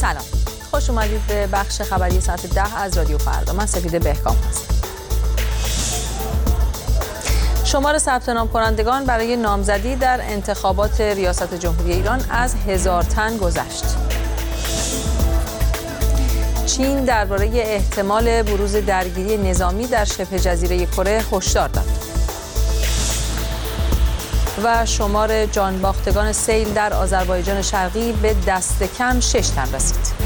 سلام، خوش اومدید به بخش خبری ساعت 10 از رادیو فردا. من سفیده بهکام هستم. شمار ثبت نام کنندگان برای نامزدی در انتخابات ریاست جمهوری ایران از 1000 تن گذشت. چین درباره احتمال بروز درگیری نظامی در شبه جزیره کره هشدار داد. و شمار جانباختگان سیل در آذربایجان شرقی به دست کم 6 تن رسید.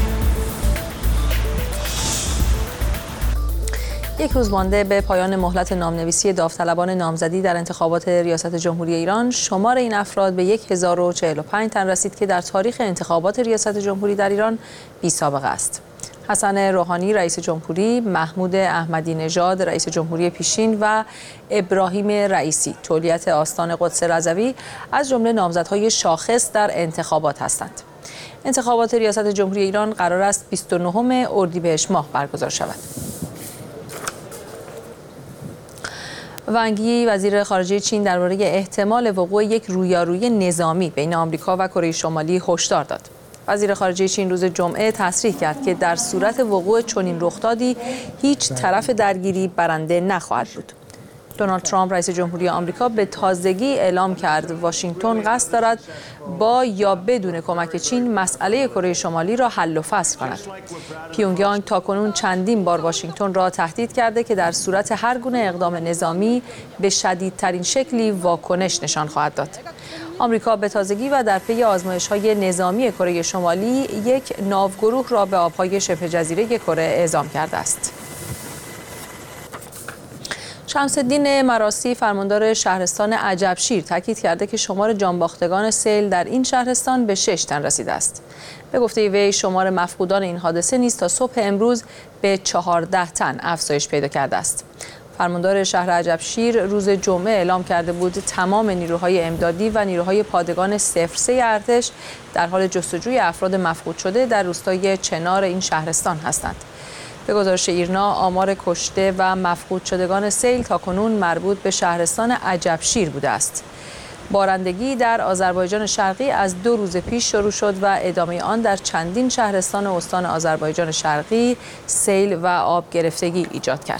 یک روز مانده به پایان مهلت نامنویسی داوطلبان نامزدی در انتخابات ریاست جمهوری ایران، شمار این افراد به 1045 تن رسید که در تاریخ انتخابات ریاست جمهوری در ایران بی سابقه است. حسن روحانی رئیس جمهوری، محمود احمدی نژاد رئیس جمهوری پیشین و ابراهیم رئیسی تولیت آستان قدس رضوی از جمله نامزدهای شاخص در انتخابات هستند. انتخابات ریاست جمهوری ایران قرار است 29 اردیبهشت ماه برگزار شود. وانگ یی وزیر خارجه چین درباره احتمال وقوع یک رویارویی نظامی بین آمریکا و کره شمالی هشدار داد. وزیر خارجه چین روز جمعه تصریح کرد که در صورت وقوع چنین رخدادی هیچ طرف درگیری برنده نخواهد بود. دونالد ترامپ رئیس جمهوری آمریکا به تازگی اعلام کرد واشنگتن قصد دارد با یا بدون کمک چین مسئله کره شمالی را حل و فصل کند. پیونگیانگ تاکنون چندین بار واشنگتن را تهدید کرده که در صورت هر گونه اقدام نظامی به شدیدترین شکلی واکنش نشان خواهد داد. آمریکا به تازگی و در پی آزمایش‌های نظامی کره شمالی یک ناوگروه را به آب‌های شبه جزیره کره اعزام کرده است. شمس‌الدین مراسی فرماندار شهرستان عجبشیر تاکید کرده که شمار جانباختگان سیل در این شهرستان به 6 تن رسیده است. به گفته وی شمار مفقودان این حادثه نیز تا صبح امروز به 14 تن افزایش پیدا کرده است. فرماندار شهر عجبشیر روز جمعه اعلام کرده بود تمام نیروهای امدادی و نیروهای پادگان 03 ارتش در حال جستجوی افراد مفقود شده در روستای چنار این شهرستان هستند. به گزارش ایرنا آمار کشته و مفقود شدگان سیل تاکنون مربوط به شهرستان عجبشیر بوده است. بارندگی در آذربایجان شرقی از 2 روز پیش شروع شد و ادامه آن در چندین شهرستان استان آذربایجان شرقی سیل و آب گرفتگی ایجاد کرد.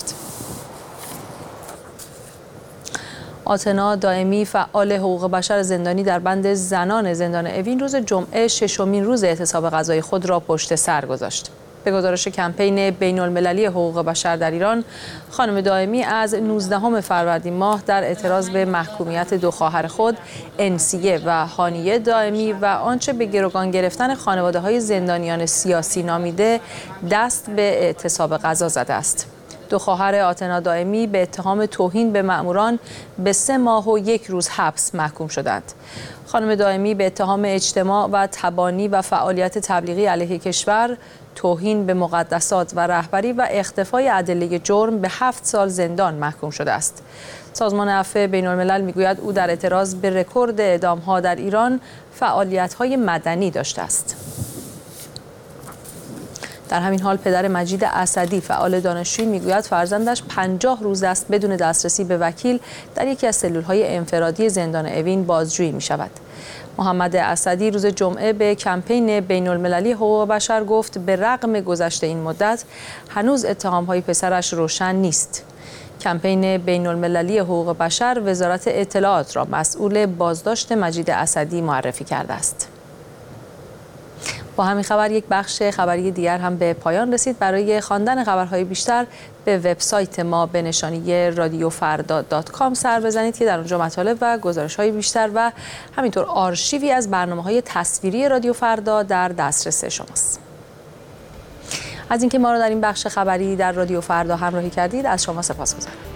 آتنا دائمی فعال حقوق بشر زندانی در بند زنان زندان اوین روز جمعه 6مین روز اعتصاب غذای خود را پشت سر گذاشت. به گزارش کمپین بین‌المللی حقوق بشر در ایران، خانم دائمی از 19 فروردین ماه در اعتراض به محکومیت 2 خواهر خود، انسیه و هانیه دائمی و آنچه به گروگان گرفتن خانواده‌های زندانیان سیاسی نامیده دست به اعتصاب غذا زده است. 2 خواهر آتنا دائمی به اتهام توهین به مأموران به 3 ماه و 1 روز حبس محکوم شدند. خانم دائمی به اتهام اجتماع و تبانی و فعالیت تبلیغی علیه کشور، توهین به مقدسات و رهبری و اختفای ادله جرم به 7 سال زندان محکوم شده است. سازمان عفو بین‌الملل میگوید او در اعتراض به رکورد اعدام‌ها در ایران فعالیت‌های مدنی داشته است. در همین حال پدر مجید اسدی فعال دانشجویی میگوید فرزندش 50 روز است بدون دسترسی به وکیل در یکی از سلول‌های انفرادی زندان اوین بازجویی می‌شود. محمد اسدی روز جمعه به کمپین بین‌المللی حقوق بشر گفت به رغم گذشت این مدت هنوز اتهام‌های پسرش روشن نیست. کمپین بین‌المللی حقوق بشر وزارت اطلاعات را مسئول بازداشت مجید اسدی معرفی کرده است. با همین خبر یک بخش خبری دیگر هم به پایان رسید. برای خواندن خبرهای بیشتر به وبسایت ما به نشانی radioffarda.com سر بزنید که در اونجا مطالب و گزارش‌های بیشتر و همینطور آرشیوی از برنامه‌های تصویری رادیو فردا در دسترس شماست. از اینکه ما را در این بخش خبری در رادیو فردا همراهی کردید از شما سپاسگزارم.